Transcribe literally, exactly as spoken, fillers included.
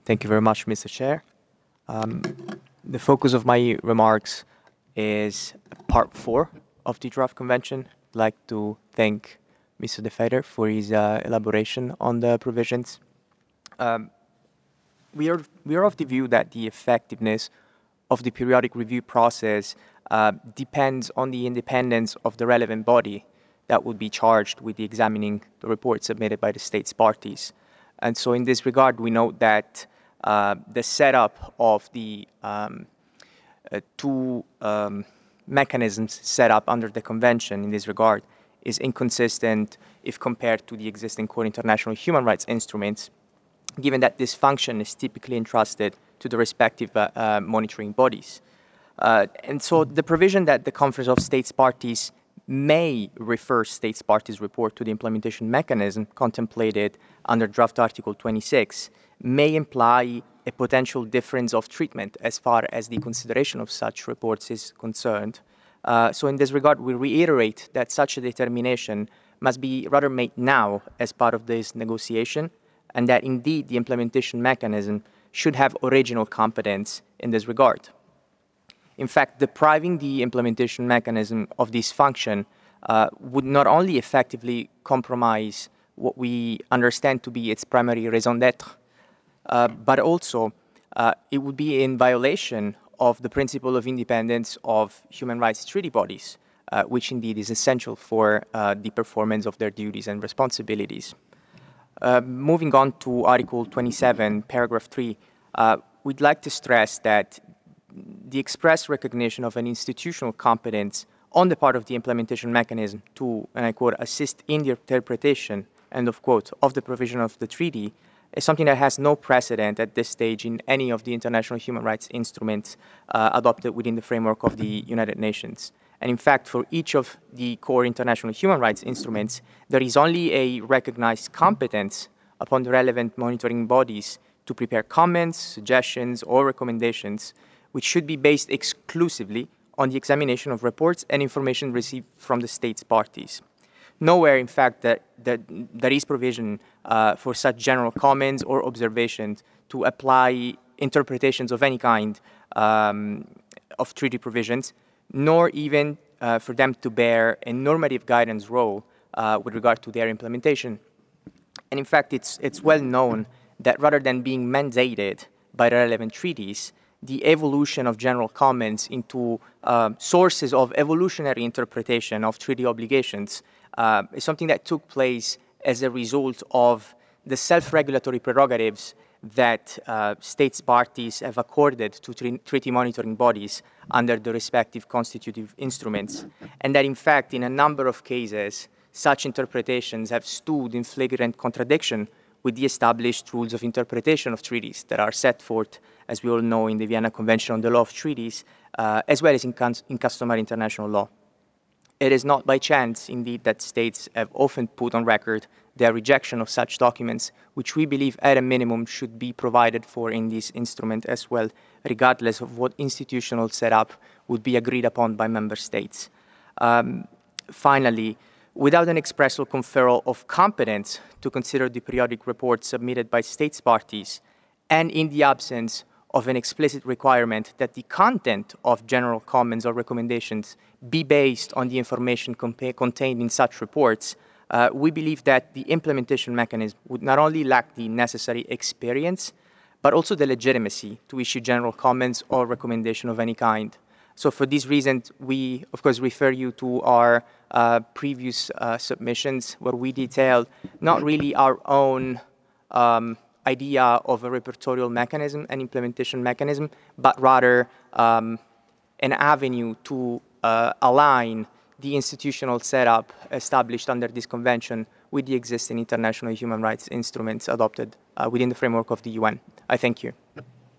Thank you very much, Mister Chair. Um, the focus of my remarks is part four of the draft convention. I'd like to thank Mister De Feder for his uh, elaboration on the provisions. Um, we are we are of the view that the effectiveness of the periodic review process uh, depends on the independence of the relevant body that would be charged with the examining the report submitted by the state's parties. And so in this regard, we note that uh, the setup of the um, uh, two um, mechanisms set up under the convention in this regard is inconsistent if compared to the existing core international human rights instruments, given that this function is typically entrusted to the respective uh, uh, monitoring bodies. Uh, and so the provision that the Conference of States Parties may refer States Parties report to the implementation mechanism contemplated under draft Article twenty-six may imply a potential difference of treatment as far as the consideration of such reports is concerned. Uh, so in this regard, we reiterate that such a determination must be rather made now as part of this negotiation, and that indeed the implementation mechanism should have original competence in this regard. In fact, depriving the implementation mechanism of this function uh, would not only effectively compromise what we understand to be its primary raison d'etre, uh, but also uh, it would be in violation of the principle of independence of human rights treaty bodies, uh, which indeed is essential for uh, the performance of their duties and responsibilities. Uh, moving on to Article twenty-seven, paragraph three, uh, we'd like to stress that the express recognition of an institutional competence on the part of the implementation mechanism to, and I quote, assist in the interpretation, end of quote, of the provision of the treaty is something that has no precedent at this stage in any of the international human rights instruments uh, adopted within the framework of the United Nations. And in fact, for each of the core international human rights instruments, there is only a recognized competence upon the relevant monitoring bodies to prepare comments, suggestions, or recommendations, which should be based exclusively on the examination of reports and information received from the state's parties. Nowhere, in fact, that, that there is provision uh, for such general comments or observations to apply interpretations of any kind um, of treaty provisions, nor even uh, for them to bear a normative guidance role uh, with regard to their implementation. And in fact, it's, it's well known that rather than being mandated by the relevant treaties, the evolution of general comments into uh, sources of evolutionary interpretation of treaty obligations uh, is something that took place as a result of the self-regulatory prerogatives that uh, states parties have accorded to tre treaty monitoring bodies under the respective constitutive instruments, and that in fact, in a number of cases, such interpretations have stood in flagrant contradiction with the established rules of interpretation of treaties that are set forth, as we all know, in the Vienna Convention on the Law of Treaties, uh, as well as in, in customary international law. It is not by chance, indeed, that states have often put on record their rejection of such documents, which we believe at a minimum should be provided for in this instrument as well, regardless of what institutional setup would be agreed upon by member states. Um, finally, without an expressal conferral of competence to consider the periodic reports submitted by states parties, and in the absence of an explicit requirement that the content of general comments or recommendations be based on the information contained in such reports, uh, we believe that the implementation mechanism would not only lack the necessary experience, but also the legitimacy to issue general comments or recommendation of any kind. So for these reasons, we, of course, refer you to our uh, previous uh, submissions where we detail not really our own um, idea of a repertorial mechanism and implementation mechanism, but rather um, an avenue to uh, align the institutional setup established under this convention with the existing international human rights instruments adopted uh, within the framework of the U N. I thank you.